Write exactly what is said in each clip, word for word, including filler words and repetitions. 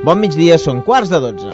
Bon migdia, són quarts de dotze.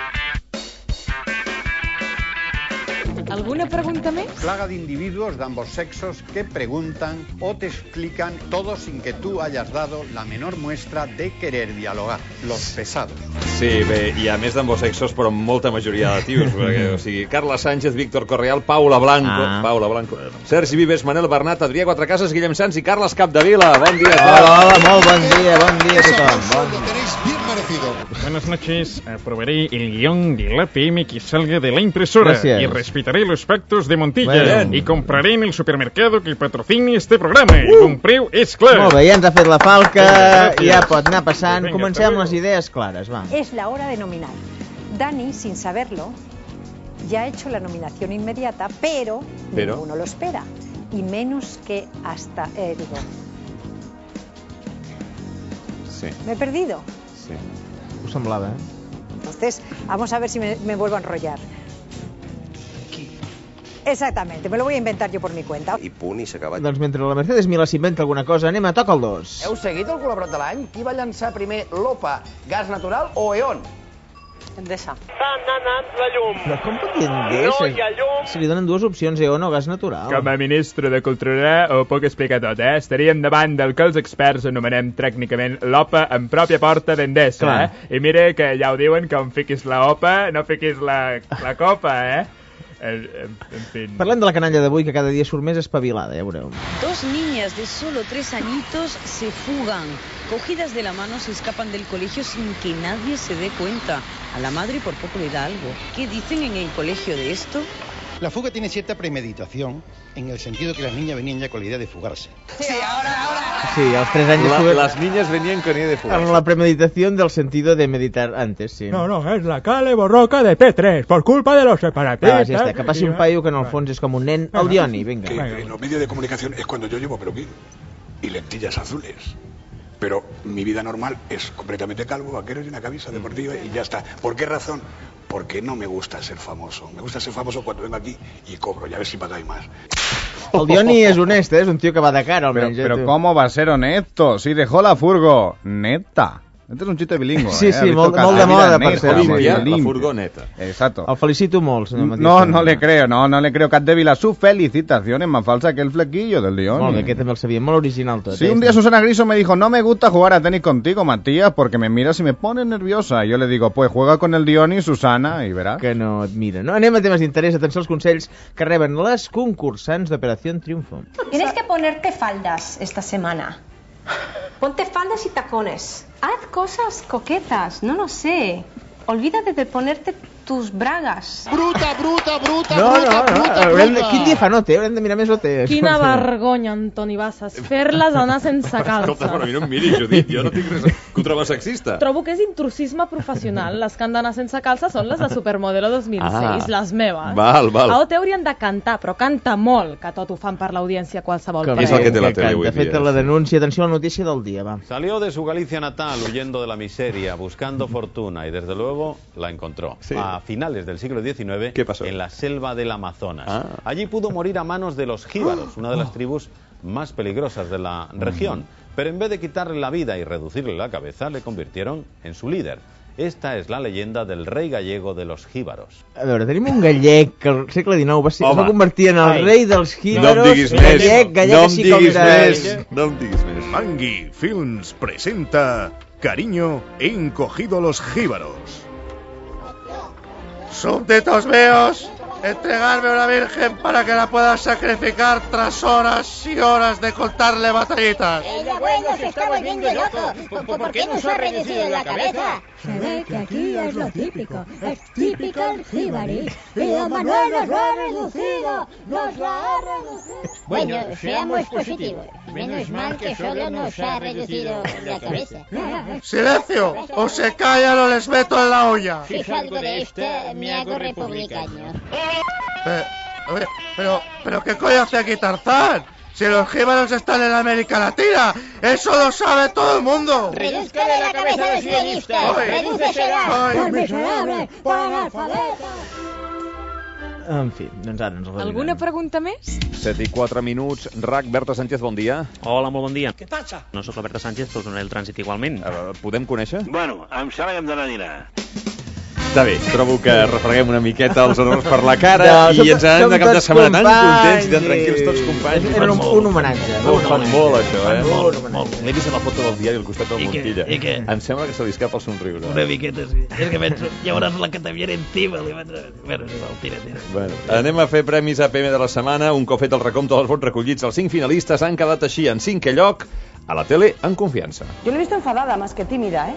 ¿Alguna pregunta más? Plaga de individuos de ambos sexos que preguntan o te explican todo sin que tú hayas dado la menor muestra de querer dialogar. Los pesados. Sí, bé, i a més d'ambos sexos, però amb molta majoria de tios. Perquè, o sigui, Carla Sánchez, Víctor Correal, Paula Blanco, ah. Paula Blanco, Sergi Vives, Manel Bernat, Adrià Quatrecases, Guillem Sans i Carles Capdevila. Bon dia a tots. Hola, hola, molt bon dia, bon dia a tothom. Bon dia. Buenas noches, aprobaré el guión de la P M que salga de la impresora. Gracias. Y respetaré los pactos de Montilla. Bueno. Y compraré en el supermercado que patrocine este programa. Uh. El bon preu és clar. Molt bé, ja ens ha fet la falca, Gràcies. ja pot anar passant. Venga, Comencem amb les idees clares, va. Es la hora de nominar. Dani, sin saberlo, ya ha hecho la nominación inmediata, pero, ¿Pero? ninguno lo espera. Y menos que hasta... Eh, digo, Sí, ¿me he perdido? sí. Ho semblava, eh? Entonces, vamos a ver si me, me vuelvo a enrollar. Exactamente, me lo voy a inventar yo por mi cuenta. I punt, i s'ha acabat. Doncs mentre la Mercedes Milà s'inventa alguna cosa, anem a toca el dos. Heu seguit el col·laborat de l'any? Qui va llançar primer l'Opa, gas natural o E.ON? Endesa. S'ha anat la llum. Però com pot dir Endesa? No hi ha llum. Se li donen dues opcions, E.ON o gas natural. Com a ministre de Cultura ho puc explicar tot, eh? Estaríem davant del que els experts anomenem tècnicament l'Opa en pròpia porta d'Endesa, Clar. eh? I mira que ja ho diuen, que on fiquis la Opa, no fiquis la, la copa, eh? En, en, en fin. Parlem de la canalla d'avui, que cada dia surt més espavilada, ja veureu. Dos niñas de solo tres añitos se fugan. Cogidas de la mano se escapan del colegio sin que nadie se dé cuenta. A la madre por poco le da algo. ¿Qué dicen en el colegio de esto? La fuga tiene cierta premeditación en el sentido que las niñas venían ya con la idea de fugarse. Sí, ahora, ahora. Sí, als tres anys... La, estuve... las niñas venían con idea de fugar. En la premeditación del sentido de meditar antes, sí. No, no, es la Cale Borroca de P tres, por culpa de los separatistas. Ah, ja està, que passi un paio que en el fons és com un nen. El Dioni, vinga. Que en los medios de comunicación es cuando yo llevo peluquín y lentillas azules. Pero mi vida normal es completamente calvo, vaquero y una camisa deportiva y ya está. ¿Por qué razón? Porque no me gusta ser famoso. Me gusta ser famoso cuando vengo aquí y cobro, y a ver si pagáis más. El Dioni és honest, eh? És un tio que va de cara, almenys. Pero, pero ¿cómo va a ser honesto? Si dejó la furgo neta. Este es un chiste bilingüe. Sí, eh? sí, molt, molt de moda, per ser. Sí, la furgoneta. Exacto. El felicito molt, senyor Matisse. No, no le creo, no, no le creo. Capdevila, su felicitación es más falsa que el flequillo del Dioni. Molt bé, aquest també el sabia, molt original tot. Sí, eh? un día Susana Griso me dijo, no me gusta jugar a tenis contigo, Matías, porque me miras y me pones nerviosa. Y yo le digo, pues juega con el Dioni, Susana, y verás. Que no et mira. No, anem a temes d'interès. Atenció als consells que reben les concursants d'Operació Triunfo. Tienes que ponerte faldas esta semana. Ponte faldas y tacones. Haz cosas coquetas, no lo sé. Olvídate de ponerte tus bragas. Bruta, bruta, bruta, No, bruta, no, no. bruta, Haurem de... bruta. Quin dia fa no té? Haurem de mirar més o té. Quina vergonya, Antoni Bassas, fer-les anar sense calça. Escolta, però a mi no em miris, Judit, jo no tinc res que ho trobo sexista. Trobo que és intrusisme professional. Les que han d'anar sense calça són les de Supermodelo dos mil seis, Ah. les meves. Val, val. A O T haurien de cantar, però canta molt, que tot ho fan per l'audiència qualsevol. És el que té la tele avui De fet, dia. la denúncia, atenció a la notícia del dia, va. Salió de su Galicia natal huyendo de la miseria, buscando fortuna y desde luego la encontró. Sí. A finales del siglo diecinueve, ¿Qué pasó? en la selva del Amazonas. Ah. Allí pudo morir a manos de los jíbaros, una de las tribus más peligrosas de la región. Pero en vez de quitarle la vida y reducirle la cabeza, le convirtieron en su líder. Esta es la leyenda del rei gallego de los jíbaros. A veure, tenim un gallec que al segle dinou va, ser, es Home. va convertir en el Ai. rei dels jíbaros. No em diguis més. Gallec, gallec, No em així com diguis de... més. No em diguis més. Mangui Films presenta Cariño, he encogido los jíbaros. Súbditos míos, entregarme a una virgen para que la pueda sacrificar tras horas y horas de contarle batallitas. El abuelo se está volviendo loco. ¿Por qué nos ha reducido la cabeza? Se ve que aquí es lo típico, es típico el jíbaro. Y don Manuel nos lo ha reducido, nos lo ha reducido. Bueno, seamos positivos. Menos mal que solo nos ha reducido la cabeza. ¡Silencio! ¡O se callan o les meto en la olla! Si salgo de esta, me hago republicano. Eh, oye, pero, pero ¿qué coño hace aquí Tarzán? Si los jíbaros están en América Latina, eso lo sabe todo el mundo. Redúzcale la cabeza a los guionistas, redúcesela. Ay. Por miserable, por analfabeta. En fi, doncs ara ens reunirem. Alguna pregunta més? set i quatre minuts. R A C, Berta Sánchez, bon dia. Hola, molt bon dia. Què passa? No sóc la Berta Sánchez, però us donaré el trànsit igualment. Uh, podem conèixer? Bueno, em sembla que hem d'anar a dinar. Està bé, trobo que refreguem una miqueta els honors per la cara No, i ens som- anem som de cap de tots setmana tan companys contents i tan i- tranquils tots companys. Era un- un homenatge, Molt, un fan homenatge. molt, això, eh? Fan Molt, molt molt. L'he vist en la foto del diari al costat del I què? Montilla. I què? Em sembla que se li escapa el somriure. Una miqueta, sí. És que penso, llavors la que te viene encima. Li vaig... Bueno, és igual, tira, tira. Bueno, anem a fer premis A P M de la setmana. Un cop fet el recompte dels vots recollits, els cinc finalistes han quedat així en cinquè lloc a la tele en confiança. Yo le he visto enfadada más que tímida, ¿eh?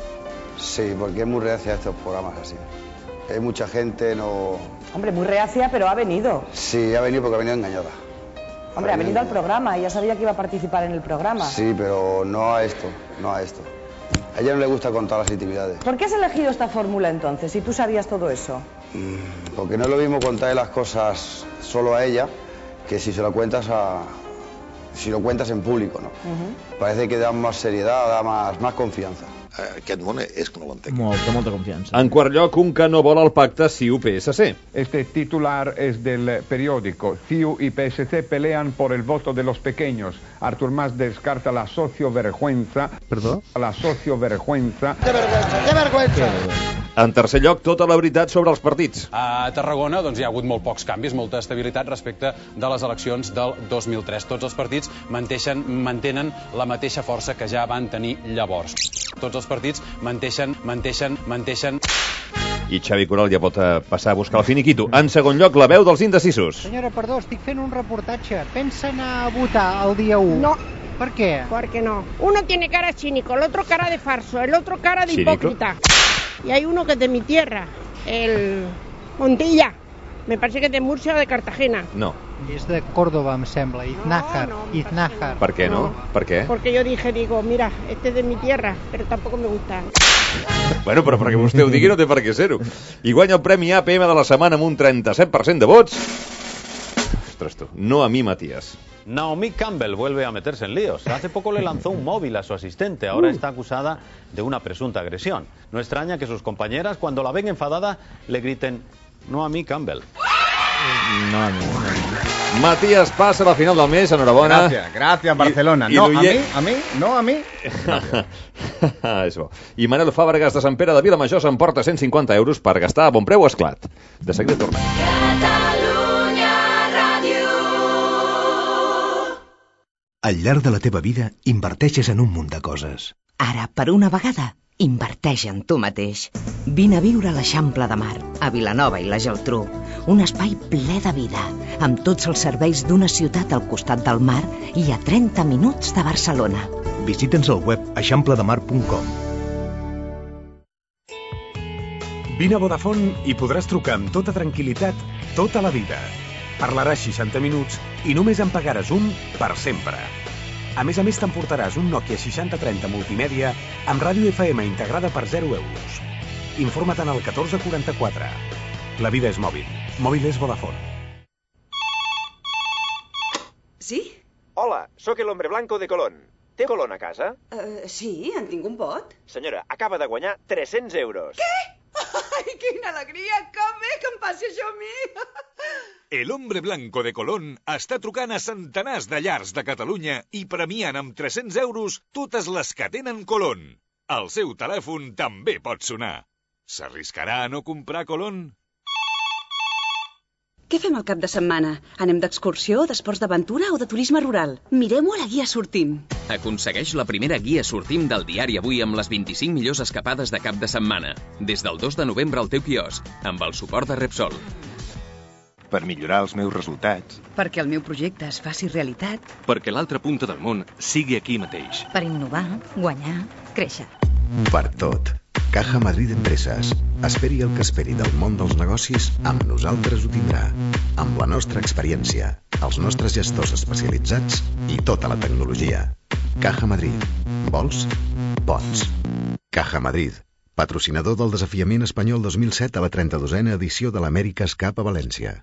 Sí, porque es muy reacia a estos programas así. Hay mucha gente, no... Hombre, muy reacia, pero ha venido. Sí, ha venido porque ha venido engañada. Hombre, ha venido al programa y ya sabía que iba a participar en el programa. Sí, pero no a esto, no a esto. A ella no le gusta contar las intimidades. ¿Por qué has elegido esta fórmula entonces, si tú sabías todo eso? Mm, Porque no es lo mismo contarle las cosas solo a ella que si se lo cuentas a... si lo cuentas en público, ¿no? Uh-huh. Parece que da más seriedad, da más, más confianza. Aquest món és que no l'entenc. Molta, molta confiança. En quart lloc, un que no vol el pacte C I U P S C. Este titular es del periódico. C I U y P S C pelean por el voto de los pequeños. Artur Mas descarta la sociovergüenza. ¿Perdó? La sociovergüenza. Que vergüenza, que vergüenza. En tercer lloc, tota la veritat sobre els partits. A Tarragona doncs, hi ha hagut molt pocs canvis, molta estabilitat respecte de les eleccions del dos mil tres. Tots els partits manteixen, mantenen la mateixa força que ja van tenir llavors. Tots els partits manteixen, manteixen, manteixen... I Xavi Coral ja pot eh, passar a buscar el finiquito. En segon lloc, la veu dels indecisos. Senyora, perdó, estic fent un reportatge. Pensa anar a votar el dia u? No. ¿Por qué? Porque no. Uno tiene cara cínico, el otro cara de farso, el otro cara de ¿Cínico? hipócrita. Y hay uno que es de mi tierra, el Montilla. Me parece que es de Murcia o de Cartagena. No. És de Córdoba, em sembla. Iznájar. No, no, Iznájar. Per què no? Per què? Porque yo dije, digo, mira, este es de mi tierra, pero tampoco me gusta. Bueno, però perquè vostè ho digui no té per què ser-ho. I guanya el Premi A P M de la setmana amb un trenta-set per cent de vots. Ostres, tu. No a mi, Matías. Naomi Campbell vuelve a meterse en líos. Hace poco le lanzó un móvil a su asistente. Ahora está acusada de una presunta agresión. No extraña que sus compañeras, cuando la ven enfadada, le griten: no a mí, Campbell. No, no, no. Matías passa a la final del mes, enhorabona. Gràcies, gràcies, Barcelona. I, i no, a mi, l'oient- a mi, no a mi. És bo. I Manel Fàbregas de Sant Pere de Vilamajor s'emporta cent cinquanta euros per gastar a bon preu esclat. De seguida tornem. Al llarg de la teva vida, inverteixes en un munt de coses. Ara, per una vegada, inverteix en tu mateix. Vine a viure a l'Eixample de Mar, a Vilanova i la Geltrú. Un espai ple de vida, amb tots els serveis d'una ciutat al costat del mar i a trenta minuts de Barcelona. Visita'ns al web eixample de mar punt com. Vine a Vodafone i podràs trucar amb tota tranquil·litat tota la vida. Parlaràs seixanta minuts i només en pagaràs un per sempre. A més a més, t'emportaràs un Nokia seixanta trenta multimèdia amb ràdio F M integrada per zero euros. Informa't en el catorze quaranta-quatre. La vida és mòbil. Mòbil és Vodafone. Sí? Hola, sóc el hombre blanco de Colón. Té Colón a casa? Uh, sí, en tinc un pot. Senyora, acaba de guanyar tres-cents euros. Què? Ai, quina alegria! Que bé que em passi això a mi! El hombre blanco de Colón està trucant a centenars de llars de Catalunya i premiant amb tres-cents euros totes les que tenen Colón. El seu telèfon també pot sonar. S'arriscarà a no comprar Colón? Què fem al cap de setmana? Anem d'excursió, d'esports d'aventura o de turisme rural? Mirem-ho a la guia Sortim. Aconsegueix la primera guia Sortim del diari Avui amb les vint-i-cinc millors escapades de cap de setmana. Des del dos de novembre al teu quiosc, amb el suport de Repsol. Per millorar els meus resultats. Perquè el meu projecte es faci realitat. Perquè l'altra punta del món sigui aquí mateix. Per innovar, guanyar, créixer. Per tot. Caja Madrid Empreses. Esperi el que esperi del món dels negocis, amb nosaltres ho tindrà. Amb la nostra experiència, els nostres gestors especialitzats i tota la tecnologia. Caja Madrid. Vols? Pots. Caja Madrid. Patrocinador del desafiament espanyol dos mil set a la trenta-dosena edició de l'Amèrica's Cup a València.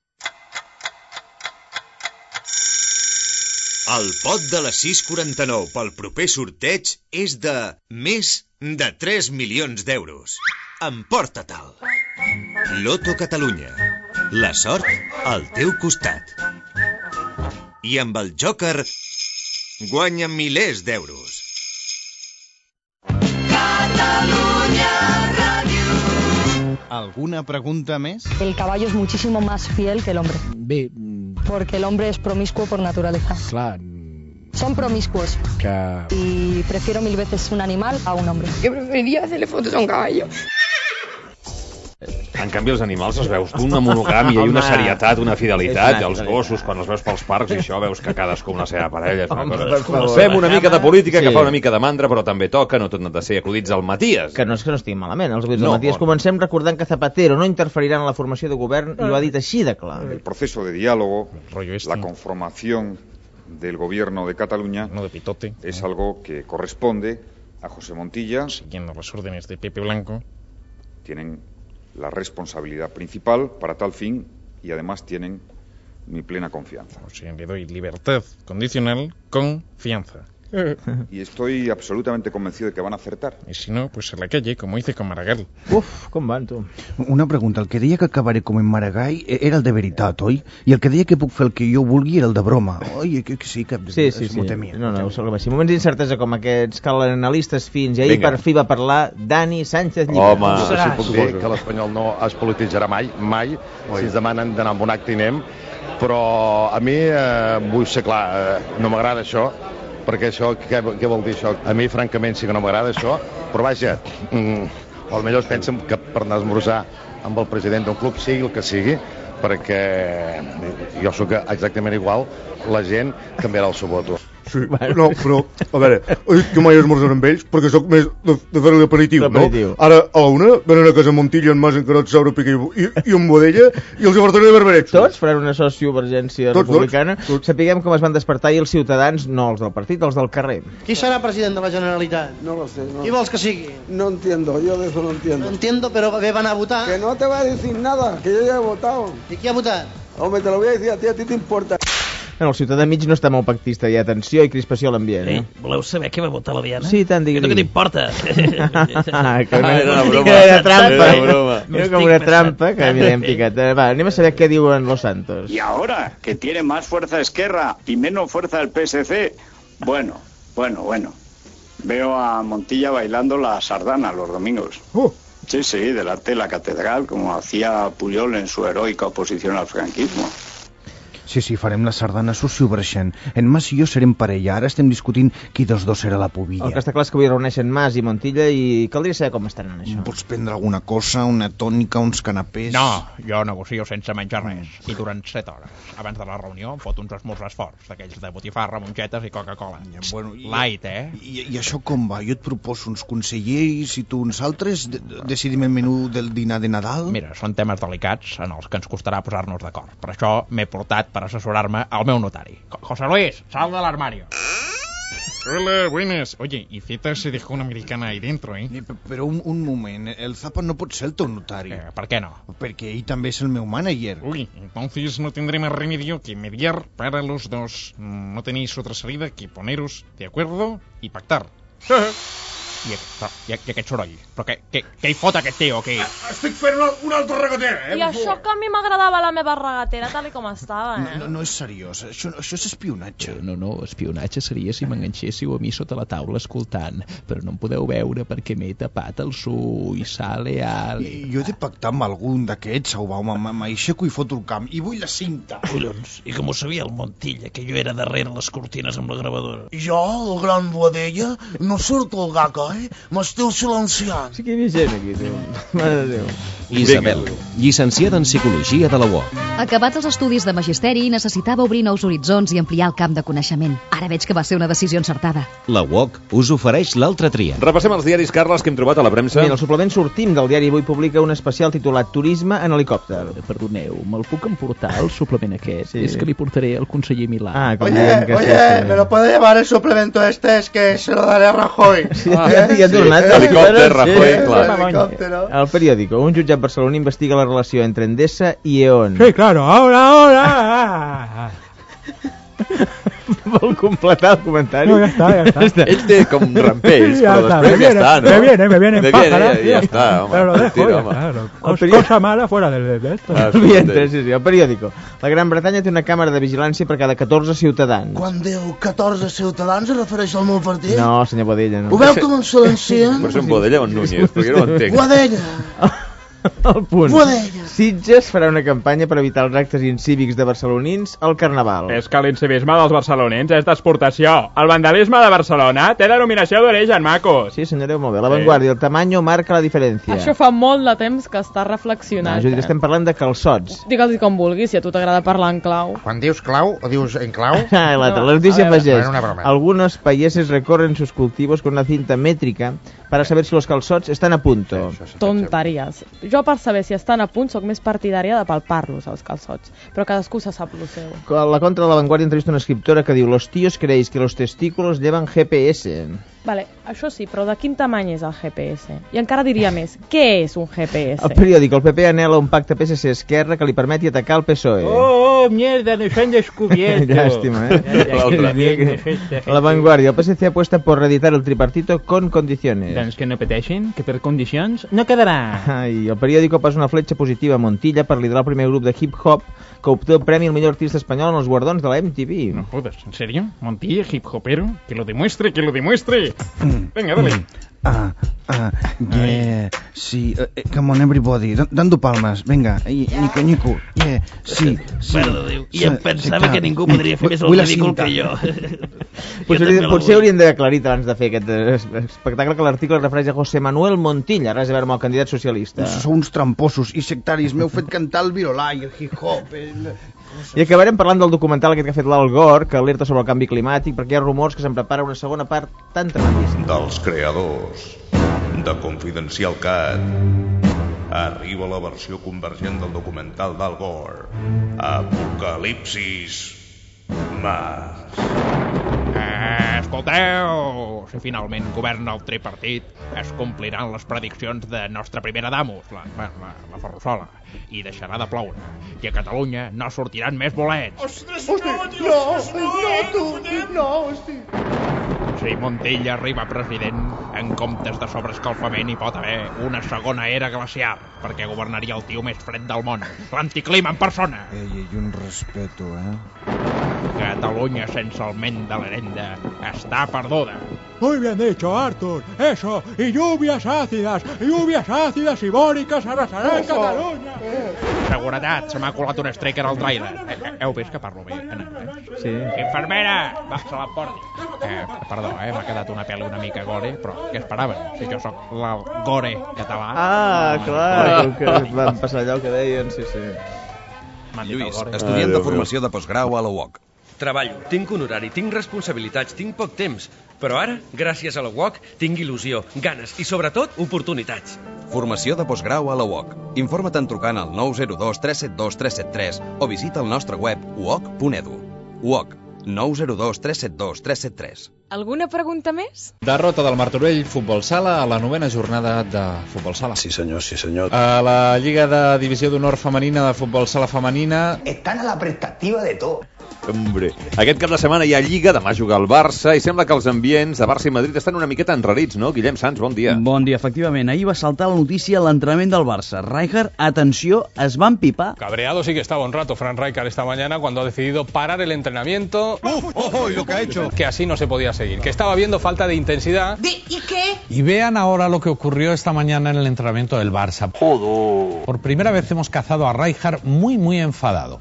El pot de les sis quaranta-nou pel proper sorteig és de més de tres milions d'euros. Emporta-te'l. Loto Catalunya. La sort al teu costat. I amb el Joker guanya milers d'euros. Catalunya Ràdio. ¿Alguna pregunta més? El caballo es muchísimo más fiel que el hombre. Bé, Porque el hombre es promiscuo por naturaleza. clar, Son promiscuos. que... Y prefiero mil veces un animal a un hombre. Yo preferiría hacerle fotos a un caballo. En canvi, els animals els veus d'una monogàmia i una serietat, una fidelitat, i els gossos, quan els veus pels parcs i això, veus que cadascú amb la seva parella. Home, per favor. Fem una mica de política, Sí. que fa una mica de mandra, però també toca, no tot n'ha de ser acudits al Matías. Que no és que no estigui malament, els acudits No, del Matías. bon. Comencem recordant que Zapatero no interferirà en la formació de govern i ho ha dit així de clar. El proceso de diálogo, la conformación del gobierno de Cataluña, no de pitote, es algo que corresponde a José Montilla. Siguiendo las órdenes de Pepe Blanco. Tienen la responsabilidad principal para tal fin y además tienen mi plena confianza. O sea, le doy libertad condicional con fianza. Y estoy absolutamente convencido de que van a acertar. Y si no, pues a la calle, como hice con Maragall. Uf, com van, tu? Una pregunta, el que deia que acabaré com en Maragall era el de veritat, oi? I el que deia que puc fer el que jo vulgui era el de broma, oi? Que, que sí, que Sí, sí, sí. No, no, ho si moments d'incertesa com aquests cal analistes fins i ahir Vinga. per fi va parlar Dani Sánchez Llibre. Home, si puc dir que l'Espanyol no es polititzarà mai, mai. Si ens demanen d'anar amb un acte i anem, però a mi eh, vull ser clar, eh, no m'agrada això, perquè això, què, què vol dir això? A mi, francament, sí que no m'agrada això, però vaja, mm, o millor es pensen que per anar a esmorzar amb el president d'un club, sigui el que sigui, perquè jo sóc exactament igual, la gent canviarà el seu voto. Sí, no, però, a veure, he dit que mai esmorzaré amb ells perquè sóc més de, de fer l'aperitiu, no? Ara, a la una, venen a casa Montilla, en Mas, en Carot, Saura, Piqué i, i en Bodella, i els afartaré de berberets. Tots faran una sociovergència Tots, republicana. Tots, tots. Sapiguem com es van despertar i els ciutadans, no els del partit, els del carrer. Qui serà president de la Generalitat? No lo sé. No. Qui vols que sigui? No entiendo, yo de eso no entiendo. No entiendo, pero bé van a votar. Que no te va a decir nada, que yo ya he votado. ¿Y qui ha votat? Hombre, te lo voy a decir a ti, a ti te importa. Bueno, el ciutadà mig no està molt pactista, hi ha tensió i crispació a l'ambient. Ei, Eh? voleu saber què va votar la Diana? Sí, tant, digui. Que no t'importa. Ah, que no, era una que broma. era trampa. Era broma. Era com una trampa que mira, hem picat. Eh, Va, anem a saber què diuen los santos. Y ahora, que tiene más fuerza Esquerra y menos fuerza el P S C, bueno, bueno, bueno. Veo a Montilla bailando la sardana los domingos. Uh. Sí, sí, delante de la catedral, como hacía Pujol en su heroica oposición al franquismo. Sí, sí, farem la sardana sociovergent. En Mas i jo serem parella. Ara estem discutint qui dels dos serà la pubilla. El que està clar és que avui reuneixen Mas i Montilla i caldria saber com estan en això. Pots prendre alguna cosa, una tònica, uns canapés... No, jo negocio sense menjar res. I durant set hores. Abans de la reunió em fot uns esmorzars forts, d'aquells de botifarra, mongetes i Coca-Cola. Bueno, i, Light, eh? I, I això com va? Jo et proposo uns consellers i tu uns altres. De decidim el menú del dinar de Nadal. Mira, són temes delicats en els que ens costarà posar-nos d'acord. Per això m'he portat per asesorar-me al meu notari. José Luis, sal del armario. Hola, buenas. Oye, y Z se dejó una americana ahí dentro, ¿eh? Però un, un moment, el Zapa no pot ser el teu notari. Eh, ¿Por qué no? Perquè ell també és el meu manager. Uy, entonces no tendré más remedio que mediar para los dos. No tenéis otra salida que poneros de acuerdo y pactar. I, però, i, i aquest soroll? Però què, què, què hi fot aquest tio, o què? Estic fent una, una altra regatera, eh? I això que a mi m'agradava la meva regatera tal i com estava, eh? No, no, no és seriós, això, això és espionatge. No, no, espionatge seria si m'enganxéssiu a mi sota la taula escoltant, però no em podeu veure perquè m'he tapat els ulls, sale al... I, jo he de pactar amb algun d'aquests, au, va, m'aixeco i foto el camp, i vull la cinta. Collons, i com ho sabia el Montilla, que jo era darrere les cortines amb la gravadora? Jo, el gran Boadella, no surto el gaca, eh? M'esteu silenciant. Sí que hi havia gent aquí, tu. Mare de Déu. Isabel, llicenciada en Psicologia de la U O. Acabats els estudis de magisteri, necessitava obrir nous horitzons i ampliar el camp de coneixement. Ara veig que va ser una decisió encertada. La U O C us ofereix l'altra tria. Repassem els diaris, Carles, que hem trobat a la premsa. Mira, el suplement Sortim del diari Avui publica un especial titulat Turisme en helicòpter. Perdoneu, me'l puc emportar, el suplement aquest? Sí. És que li portaré al conseller Milà. Ah, oye, oye, sí, me lo puede llevar el suplemento este, es que se lo daré a Rajoy. Sí, ah, ja, ja sí, helicòpter, Rajoy, sí, clar. El periòdico, un jutjat barceloní investiga la relació entre Endesa i E O N. Sí, claro, ahora, ahora. Vol completar el comentari? No, ja està, ja està. Ell té com rampells, Ja però está, després me ja viene, està, no? me viene, me viene en Me pájara, viene, ja està, home. Pero lo dejo, Tira, ya home. está, lo- El cos- peri- cosa mala fuera de, de esto. Ah, Vientre, sí, sí, el periòdico. La Gran Bretanya té una càmera de vigilància per cada catorze ciutadans. Quan diu catorze ciutadans es refereix al meu partit? No, senyor Bodella, no. Ho veu com em silencien? Però són Bodella o en Núñez, perquè no ho entenc. Guadella! El punt. Bodella. Sitges farà una campanya per evitar els actes incívics de barcelonins al Carnaval. És que l'incivisme dels barcelonins és d'exportació. El vandalisme de Barcelona té denominació d'origen, macos. Sí, senyoreu, molt bé. La Vanguardia, el tamaño marca la diferència. Això fa molt de temps que està No, reflexionant. Judit, estem parlant de calçots. Digue'ls com vulguis, si a tu t'agrada parlar en clau. Quan dius clau o dius en clau? Ah, l'altre, No, la notícia a veure, afegeix. bueno, una broma. Algunos países recorren sus cultivos con una cinta métrica para saber si los calçots están a punto. Tonteries. Jo per saber si estan a punt sóc més partidària de palpar-los, els calçots. Però cadascú se sap lo seu. A la contra de la Vanguardia entrevista una escriptora que diu: los tíos creéis que los testículos llevan G P S. Vale, això sí, però de quin tamany és el G P S? I encara diria més, què és un G P S? El periòdic, el P P anhela un pacte P S C-Esquerra que li permeti atacar el P S O E. Oh, oh, mierda, nos han descubierto. Llàstima, eh? Ya, ya, qué bien, efecte, La Vanguardia, el P S C apuesta por reeditar el tripartito con condiciones. Doncs que no pateixin, que per condicions no quedarà. Ai, el periòdico passa una fletxa positiva a Montilla per liderar el primer grup de hip-hop que obté el premi al millor artista espanyol en els guardons de la M T V. No jodas, ¿en serio? Montilla, hip hopero, que lo demuestre, que lo demuestre. Venga, dale. Ah, ah, yeah, sí, uh, come on everybody, D dando palmas, venga, eh, Nico, Nico, yeah, sí, sí. Mare de Déu, i em Sí, pensava sí, que ningú podria fer més el vull la ridícul cinta. que jo. Potser, també la potser vull. hauríem d'aclarir abans de fer aquest eh, espectacle que l'article refereix a José Manuel Montilla, res a veure amb el candidat socialista. Sou uns tramposos i sectaris, m'heu fet cantar el virolà i el hip-hop. El... I acabarem parlant del documental aquest que ha fet l'Al Gore, que alerta sobre el canvi climàtic, perquè hi ha rumors que se'n prepara una segona part tan tremendíssima. Dels creadors de Confidencial Cat arriba la versió convergent del documental d'Al Gore, Apocalipsis Mas. Eh, escolteu, si finalment governa el tripartit, es compliran les prediccions de nostra primera damos, la, la, la, la Ferrusola, i deixarà de ploure. I a Catalunya no sortiran més bolets. Ostres, no, no, no, tu, no, hosti. Si Montilla arriba president, en comptes de sobreescalfament hi pot haver una segona era glaciar, perquè governaria el tio més fred del món, l'anticlima en persona. Ei, i un respeto, eh? Catalunya sense augment de l'herenda està perduda. Muy bien dicho, Arthur. Eso, y lluvias ácidas, lluvias ácidas y bóricas arrasarán Cataluña. Seguretat, se m'ha colat un streaker al trailer. Eh, eh, heu vist que parlo bé? Eh? Sí. Infermera! Va, se l'emporti. Eh, perdó, eh, m'ha quedat una pel·li una mica gore, però què esperaven? Si jo sóc el gore català. Ah, clar, que van passar allò que deien, sí, sí. Lluís, estudiant de formació de postgrau a la U O C. Treballo, tinc un horari, tinc responsabilitats, tinc poc temps. Però ara, gràcies a la U O C, tinc il·lusió, ganes i, sobretot, oportunitats. Formació de postgrau a la U O C. Informa-te'n trucant al nou zero dos tres set dos tres set tres o visita el nostre web u o c punt e d u. U O C, nou zero dos tres set dos tres set tres. Alguna pregunta més? Derrota del Martorell Futbol Sala a la novena jornada de Futbol Sala. Sí senyor, sí senyor. A la Lliga de Divisió d'Honor Femenina de Futbol Sala Femenina... Estan a la prestativa de tot. Hombre. Aquest cap de setmana hi ha Lliga, demà juga el Barça i sembla que els ambients de Barça i Madrid estan una miqueta enrarits, no? Guillem Sans, bon dia. Bon dia, efectivament. Ahir va saltar la notícia a l'entrenament del Barça. Rijkaard, atenció, es va empipar. Cabreado sí que estaba un rato Fran Rijkaard esta mañana cuando ha decidido parar el entrenamiento. ¡Uf! ¡Ojo! ¿Y lo que ha hecho? Que así no se podía seguir, que estaba viendo falta de intensidad. ¿De, ¿Y qué? Y vean ahora lo que ocurrió esta mañana en el entrenamiento del Barça. Joder. Por primera vez hemos cazado a Rijkaard muy, muy enfadado.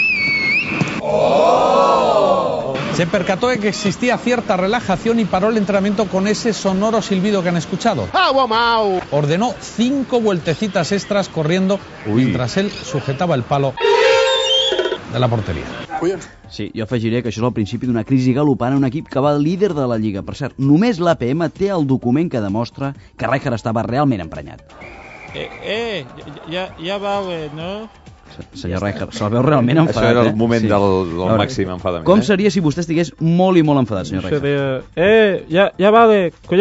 ¡Oh! Se percató de que existía cierta relajación y paró el entrenamiento con ese sonoro silbido que han escuchado. ¡Agua, mau! Ordenó cinco vueltecitas extras corriendo Uy. mientras él sujetaba el palo de la porteria. Sí, jo afegiré que això és el principi d'una crisi galopant en un equip que va líder de la Lliga. Per cert, només l'A P M té el document que demostra que Rijkaard estava realment emprenyat. Eh, eh, ja, ja vale, no? Senyor Rijkaard, se'l veu realment enfadat. Això era el eh? moment Sí. del, del A veure, màxim enfadament. Com eh? seria si vostè estigués molt i molt enfadat, senyor Rijkaard? Seria... Eh, ja, ja vale, collons.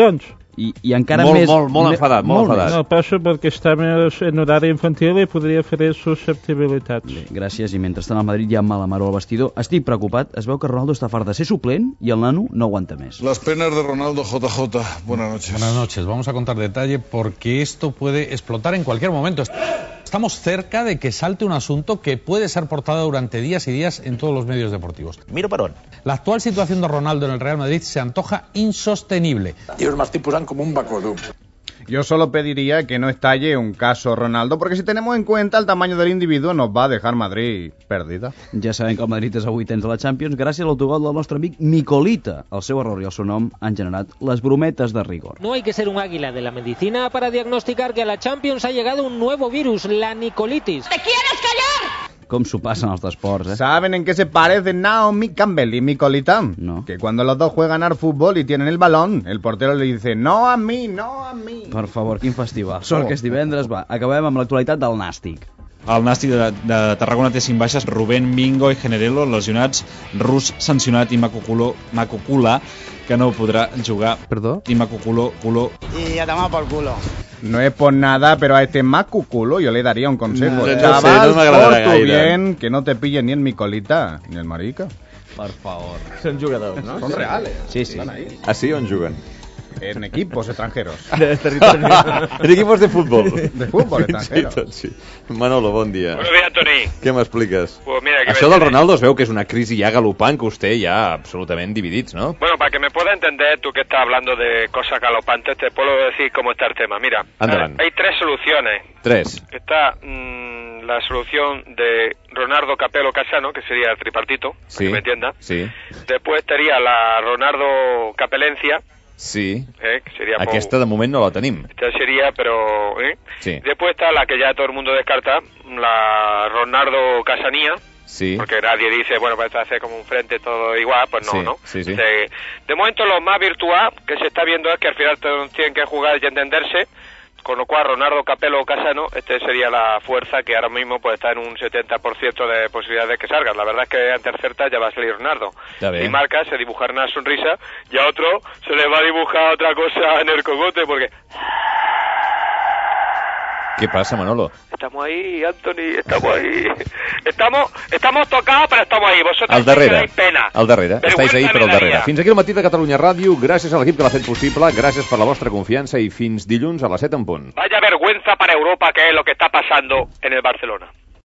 I, i encara molt, més... Molt, molt enfadat, molt, molt enfadat. No, passo perquè està en horari infantil i podria fer susceptibilitats. Bé, gràcies, i mentrestant el Madrid ja mala mare al vestidor. Estic preocupat, es veu que Ronaldo està fart de ser suplent i el nano no aguanta més. Las penas de Ronaldo J J. Buenas noches. Buenas noches, vamos a contar detalle porque esto puede explotar en cualquier momento. Estamos cerca de que salte un asunto que puede ser portada durante días y días en todos los medios deportivos. Miro per on. La actual situación de Ronaldo en el Real Madrid se antoja insostenible. Yo me estoy posando como un bacodú. Yo solo pediría que no estalle un caso Ronaldo, porque si tenemos en cuenta el tamaño del individuo nos va a dejar Madrid perdida. Ja sabem que el Madrid és a vuitens de la Champions gràcies a l'autogol del nostre amic Micolita. El seu error i el seu nom han generat les brometes de rigor. No hay que ser un águila de la medicina para diagnosticar que a la Champions ha llegado un nuevo virus, la nicolitis. ¿Te quieres callar? Com s'ho passen els d'esports, eh? ¿Saben en qué se parecen Naomi Campbell y Micolita? No. Que cuando los dos juegan al fútbol y tienen el balón, el portero le dice no a mí, no a mí. Per favor, quin festival. Sort que és divendres, va. Acabem amb l'actualitat del Nàstic. El Nàstic de, de Tarragona té cinc baixes, Rubén, Mingo i Generelo, lesionats, Rus sancionat i Macuculo, Macucula, que no podrà jugar. Perdó? I Macuculo, culo. Y a tomar por culo. No es por nada, pero a este Macuculo yo le daría un consejo. No, no Chaval, sé, no m'agradarà por tu gaire. bien, que no te pille ni el Micolita ni el Marica. Per favor. Són jugadors, no? Son reales. Sí, sí. Están ahí. Así on juguen? En equipos extranjeros. De territori. En equipos de fútbol. De fútbol extranjero. Sí, tot, sí. Manolo, bon dia. Buenos días, Toni. Què m'expliques? Pues mira, que Això me del Ronaldo es veu que és una crisi ja galopant que usted ya absolutament dividits, ¿no? Bueno, para que me pueda entender, tú que estás hablando de cosas galopantes, te puedo decir cómo está el tema. Mira, Adelante. hay tres soluciones. Tres. Está mmm, la solución de Ronaldo Capello Casano, que sería el tripartito, para Sí. que me entienda. Sí. Después estaría la Ronaldo Capelencia, Sí. eh, que sería... Aquesta de moment no la tenim. Esta sería, pero... ¿eh? Sí. Después está la que ya todo el mundo descarta, la Ronaldo Casanía. Sí. Porque nadie dice, bueno, pues hacer como un frente todo igual, pues no, Sí, ¿no? sí, sí. De, de momento lo más virtual que se está viendo es que al final todos tienen que jugar y entenderse, con lo cual Ronaldo Capello Casano, este sería la fuerza que ahora mismo pues está en un setenta por ciento de posibilidades de que salgan. La verdad es que ante el Celta ya va a salir Ronaldo. Está bien. Si marca, se dibujará una sonrisa y a otro se le va a dibujar otra cosa en el cogote porque... Què passa, Manolo? Estamos ahí, Anthony, estamos ahí. Estamos, estamos tocados, pero estamos ahí. Vosotros Al darrere. tenéis pena. Al darrere. Vergüenza Estáis ahí, però al me darrere. daría. Fins aquí el matí de Catalunya Ràdio. Gràcies a l'equip que l'ha fet possible. Gràcies per la vostra confiança i fins dilluns a les set en punt. Vaya vergüenza para Europa que es lo que está pasando en el Barcelona.